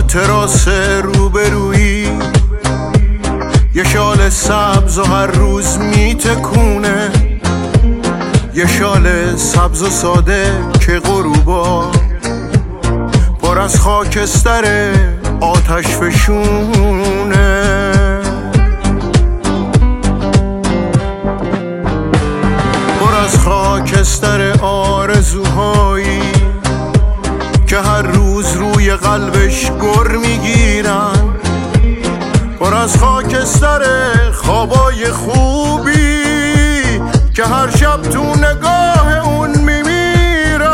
تراس روبرویی، یه شال سبز و هر روز میتکونه، یه شال سبز و ساده که غروبا پر از خاکستر آتش فشونه. پر از خاکستر آرزوهایی که هر روز روی قلبش گر میگیرن، پر از خاکستر خوابای خوبی که هر شب تو نگاه اون میمیرن.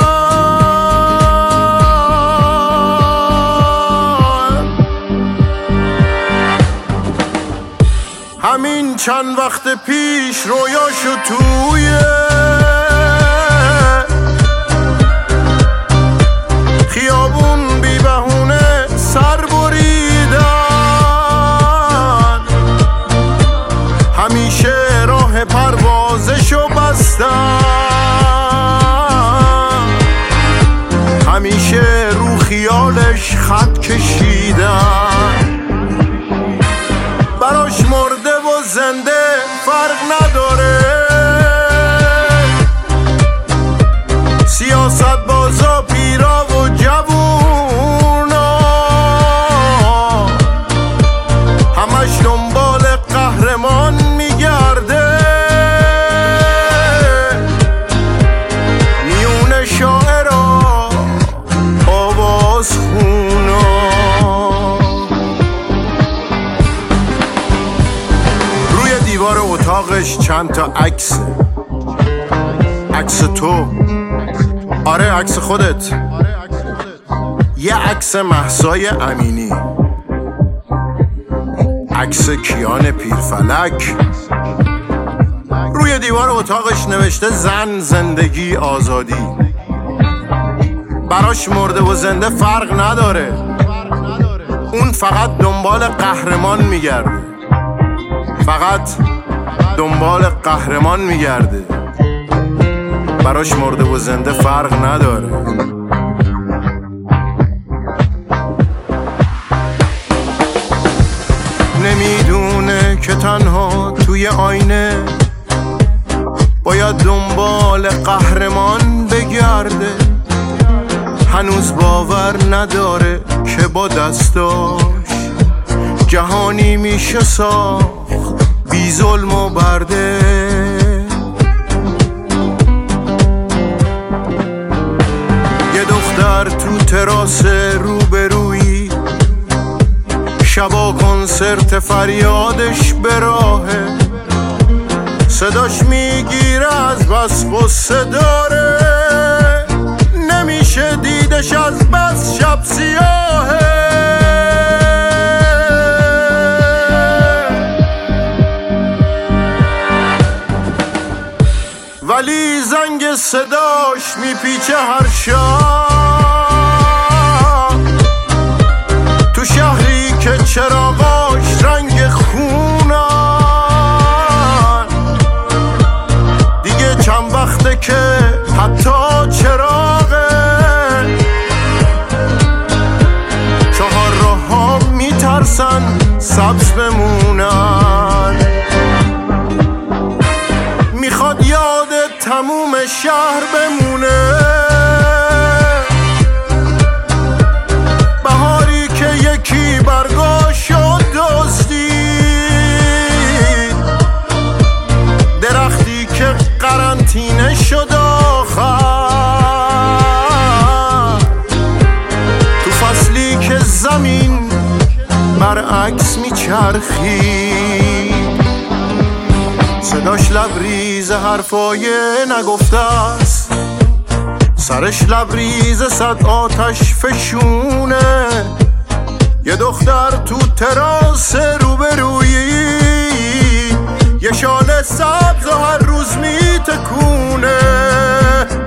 همین چند وقت پیش رویاشو توی خیابون بی بهونه سر بریدن، همیشه راه پروازشو بستن، همیشه رو خیالش خط کشیدن. براش مرده و زنده فرق نداره، سیاست بازا پیرا و جوونا همش دنبال قهرمان میگرده، میون شاعرها آواز خونا. روی دیوار اتاقش چند تا عکس تو، آره عکس خودت، یه عکس مهسای امینی، عکس کیان پیرفلک. روی دیوار اتاقش نوشته زن، زندگی، آزادی. براش مرده و زنده فرق نداره، اون فقط دنبال قهرمان میگرده، فقط دنبال قهرمان میگرده. براش مرده و زنده فرق نداره. نمیدونه که تنها توی آینه باید دنبال قهرمان بگرده، هنوز باور نداره که با دستاش جهانی میشه ساخت بی ظلم و برده. تو تراس روبرویی شبا کنسرت فریادش به راهه، صداش میگیره از بس قصه داره، نمیشه دیدش از بس شب سیاهه. ولی زنگ صداش میپیچه هر شب تو شهری که چراغاش رنگ خونن، دیگه چند وقته که حتی چراغه چهار راه‌ها میترسن سبز بمونن. میخواد یاد تموم شهر بمونه، بهاری که یکی برگاشو دزدید، درختی که قرنطینه شد آخر، تو فصلی که زمین برعکس میچرخید، صداش لبریز حرفای نگفته است، سرش لبریز صد آتش فشونه. یه دختر تو تراس روبرویی، یه شال سبز و هر روز میتکونه.